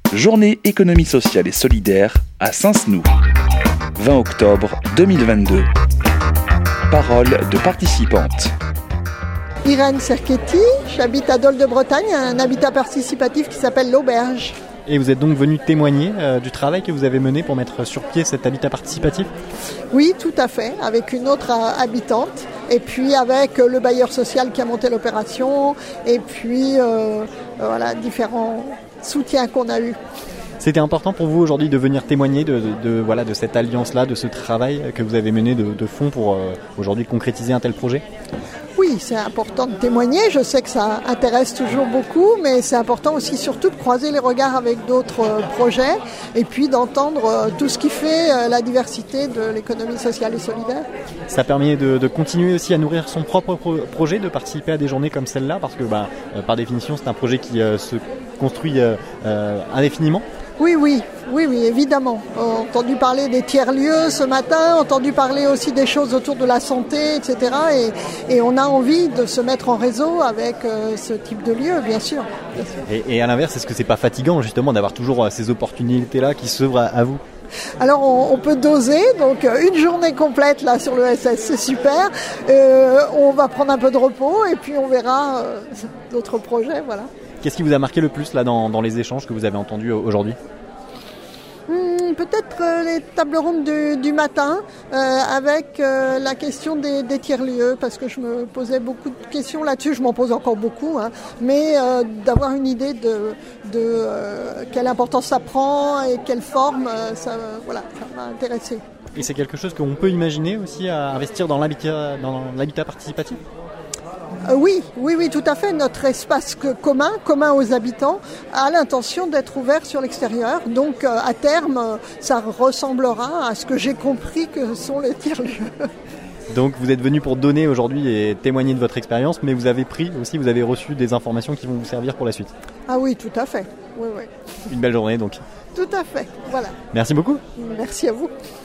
Journée économie sociale et solidaire à Saint-Senoux. 20 octobre 2022. Parole de participantes. Irène Cerchetti, j'habite à Dole de Bretagne, un habitat participatif qui s'appelle l'Auberge. Et vous êtes donc venu témoigner du travail que vous avez mené pour mettre sur pied cet habitat participatif ? Oui, tout à fait, avec une autre habitante, et puis avec le bailleur social qui a monté l'opération, et puis voilà, différents soutiens qu'on a eus. C'était important pour vous aujourd'hui de venir témoigner de cette alliance-là, de ce travail que vous avez mené de fond pour aujourd'hui concrétiser un tel projet ? Oui, c'est important de témoigner, je sais que ça intéresse toujours beaucoup, mais c'est important aussi surtout de croiser les regards avec d'autres projets et puis d'entendre tout ce qui fait la diversité de l'économie sociale et solidaire. Ça permet de continuer aussi à nourrir son propre projet, de participer à des journées comme celle-là, parce que par définition c'est un projet qui se construit indéfiniment. Oui, évidemment. On a entendu parler des tiers-lieux ce matin, entendu parler aussi des choses autour de la santé, etc. Et on a envie de se mettre en réseau avec ce type de lieu, bien sûr. Et à l'inverse, est-ce que c'est pas fatigant justement d'avoir toujours ces opportunités-là qui s'ouvrent à vous ? Alors on peut doser, donc une journée complète là sur le SS, c'est super. On va prendre un peu de repos et puis on verra d'autres projets, voilà. Qu'est-ce qui vous a marqué le plus là dans les échanges que vous avez entendus aujourd'hui ? Peut-être les tables rondes du matin avec la question des tiers-lieux, parce que je me posais beaucoup de questions là-dessus, je m'en pose encore beaucoup, mais d'avoir une idée de quelle importance ça prend et quelle forme, ça m'a intéressé. Et c'est quelque chose qu'on peut imaginer aussi à investir dans l'habitat participatif ? Oui, tout à fait. Notre espace commun aux habitants, a l'intention d'être ouvert sur l'extérieur. Donc, à terme, ça ressemblera à ce que j'ai compris que sont les tiers-lieux. Donc, vous êtes venu pour donner aujourd'hui et témoigner de votre expérience, mais vous avez reçu des informations qui vont vous servir pour la suite. Ah oui, tout à fait. Oui. Une belle journée, donc. Tout à fait, voilà. Merci beaucoup. Merci à vous.